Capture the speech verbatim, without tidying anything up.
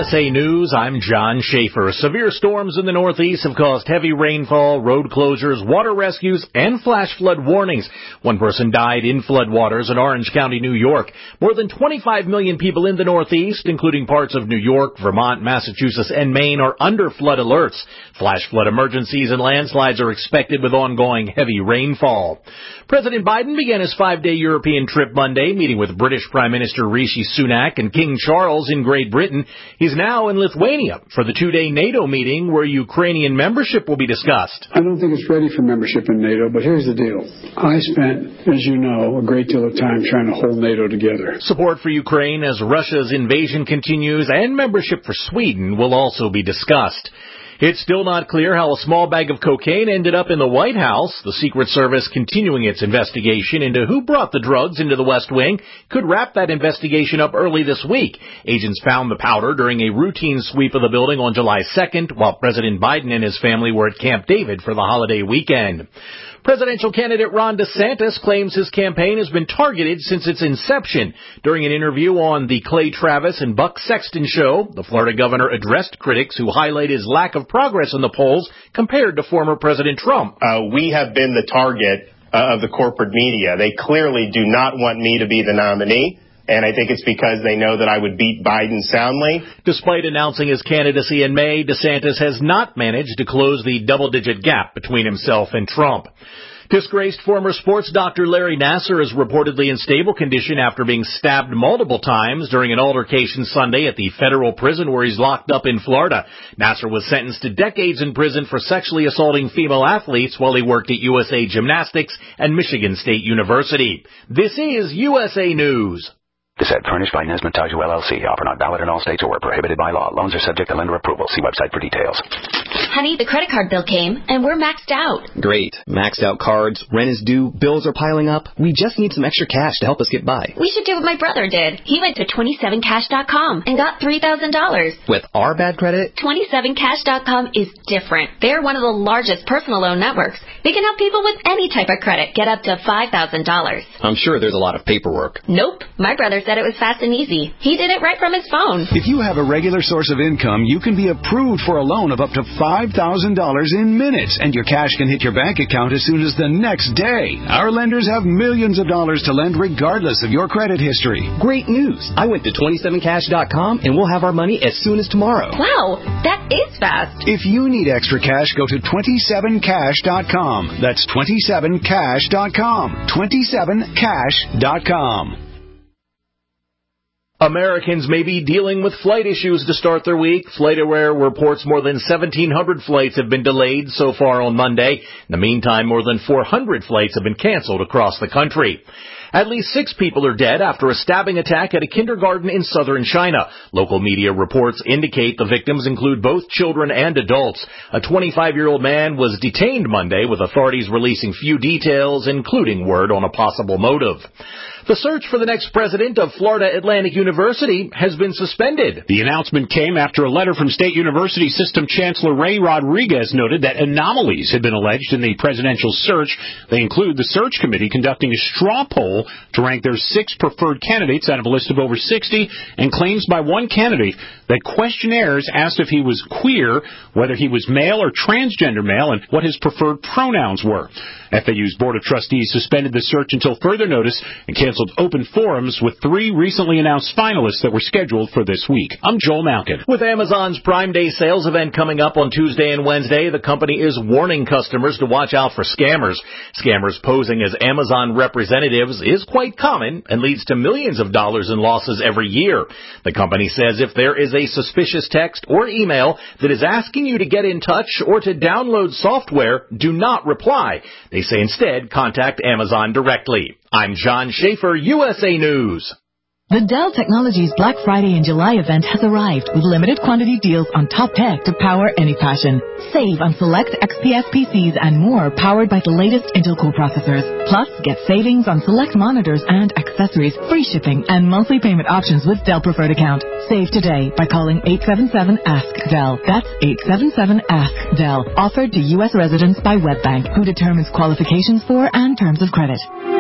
S A News, I'm John Schaefer. Severe storms in the Northeast have caused heavy rainfall, road closures, water rescues, and flash flood warnings. One person died in floodwaters in Orange County, New York. More than twenty-five million people in the Northeast, including parts of New York, Vermont, Massachusetts, and Maine, are under flood alerts. Flash flood emergencies and landslides are expected with ongoing heavy rainfall. President Biden began his five-day European trip Monday, meeting with British Prime Minister Rishi Sunak and King Charles in Great Britain. He's now in Lithuania for the two-day NATO meeting where Ukrainian membership will be discussed. I don't think it's ready for membership in NATO, but here's the deal. I spent, as you know, a great deal of time trying to hold NATO together. Support for Ukraine as Russia's invasion continues and membership for Sweden will also be discussed. It's still not clear how a small bag of cocaine ended up in the White House. The Secret Service, continuing its investigation into who brought the drugs into the West Wing, could wrap that investigation up early this week. Agents found the powder during a routine sweep of the building on July second, while President Biden and his family were at Camp David for the holiday weekend. Presidential candidate Ron DeSantis claims his campaign has been targeted since its inception. During an interview on the Clay Travis and Buck Sexton show, the Florida governor addressed critics who highlight his lack of progress in the polls compared to former President Trump. Uh, we have been the target uh, of the corporate media. They clearly do not want me to be the nominee. And I think it's because they know that I would beat Biden soundly. Despite announcing his candidacy in May, DeSantis has not managed to close the double-digit gap between himself and Trump. Disgraced former sports doctor Larry Nassar is reportedly in stable condition after being stabbed multiple times during an altercation Sunday at the federal prison where he's locked up in Florida. Nassar was sentenced to decades in prison for sexually assaulting female athletes while he worked at U S A Gymnastics and Michigan State University. This is U S A News. This ad furnished by Nesmith Taju L L C. Offer not valid in all states or prohibited by law. Loans are subject to lender approval. See website for details. Honey, the credit card bill came, and we're maxed out. Great. Maxed out cards, rent is due, bills are piling up. We just need some extra cash to help us get by. We should do what my brother did. He went to twenty-seven cash dot com and got three thousand dollars. With our bad credit? twenty-seven cash dot com is different. They're one of the largest personal loan networks. They can help people with any type of credit get up to five thousand dollars. I'm sure there's a lot of paperwork. Nope. My brother said it was fast and easy. He did it right from his phone. If you have a regular source of income, you can be approved for a loan of up to five thousand dollars in minutes, and your cash can hit your bank account as soon as the next day. Our lenders have millions of dollars to lend regardless of your credit history. Great news. I went to twenty-seven cash dot com, and we'll have our money as soon as tomorrow. Wow, that is fast. If you need extra cash, go to twenty-seven cash dot com. That's twenty-seven cash dot com. twenty-seven cash dot com. Americans may be dealing with flight issues to start their week. FlightAware reports more than seventeen hundred flights have been delayed so far on Monday. In the meantime, more than four hundred flights have been canceled across the country. At least six people are dead after a stabbing attack at a kindergarten in southern China. Local media reports indicate the victims include both children and adults. A twenty-five-year-old man was detained Monday, with authorities releasing few details, including word on a possible motive. The search for the next president of Florida Atlantic University has been suspended. The announcement came after a letter from State University System Chancellor Ray Rodriguez noted that anomalies had been alleged in the presidential search. They include the search committee conducting a straw poll to rank their six preferred candidates out of a list of over sixty, and claims by one candidate that questionnaires asked if he was queer, whether he was male or transgender male, and what his preferred pronouns were. F A U's Board of Trustees suspended the search until further notice and canceled open forums with three recently announced finalists that were scheduled for this week. I'm Joel Malkin. With Amazon's Prime Day sales event coming up on Tuesday and Wednesday, the company is warning customers to watch out for scammers. Scammers posing as Amazon representatives is quite common and leads to millions of dollars in losses every year. The company says if there is a suspicious text or email that is asking you to get in touch or to download software, do not reply. They say instead contact Amazon directly. I'm John Schaefer, U S A News. The Dell Technologies Black Friday in July event has arrived with limited quantity deals on top tech to power any passion. Save on select X P S P Cs and more powered by the latest Intel Core processors. Plus, get savings on select monitors and accessories, free shipping, and monthly payment options with Dell Preferred Account. Save today by calling eight seven seven ask Dell. That's eight seven seven ask Dell. Offered to U S residents by WebBank, who determines qualifications for and terms of credit.